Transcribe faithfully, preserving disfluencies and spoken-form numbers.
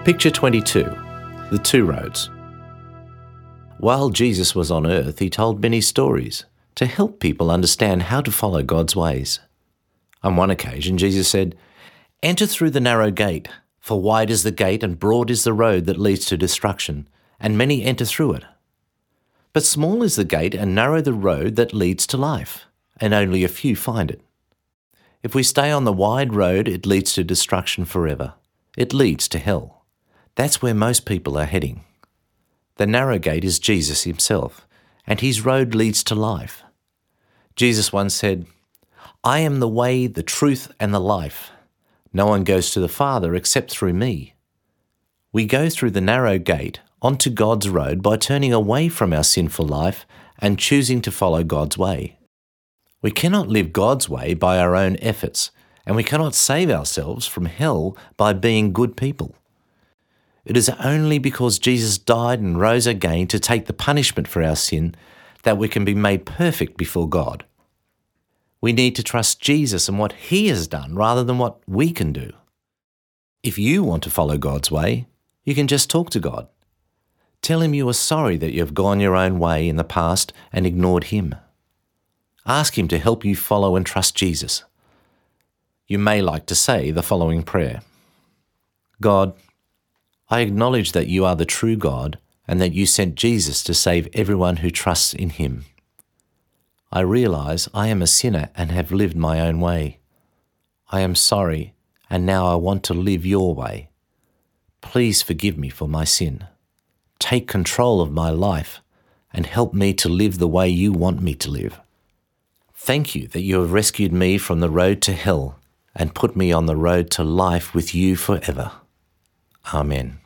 Picture twenty-two, the two roads. While Jesus was on earth, he told many stories to help people understand how to follow God's ways. On one occasion, Jesus said, "Enter through the narrow gate, for wide is the gate and broad is the road that leads to destruction, and many enter through it. But small is the gate and narrow the road that leads to life, and only a few find it. If we stay on the wide road, it leads to destruction forever. It leads to hell. That's where most people are heading. The narrow gate is Jesus himself, and his road leads to life. Jesus once said, 'I am the way, the truth, and the life. No one goes to the Father except through me.' We go through the narrow gate onto God's road by turning away from our sinful life and choosing to follow God's way. We cannot live God's way by our own efforts, and we cannot save ourselves from hell by being good people. It is only because Jesus died and rose again to take the punishment for our sin that we can be made perfect before God. We need to trust Jesus and what he has done rather than what we can do. If you want to follow God's way, you can just talk to God. Tell him you are sorry that you have gone your own way in the past and ignored him. Ask him to help you follow and trust Jesus. You may like to say the following prayer. God, I acknowledge that you are the true God and that you sent Jesus to save everyone who trusts in him. I realize I am a sinner and have lived my own way. I am sorry, and now I want to live your way. Please forgive me for my sin. Take control of my life and help me to live the way you want me to live. Thank you that you have rescued me from the road to hell and put me on the road to life with you forever. Amen."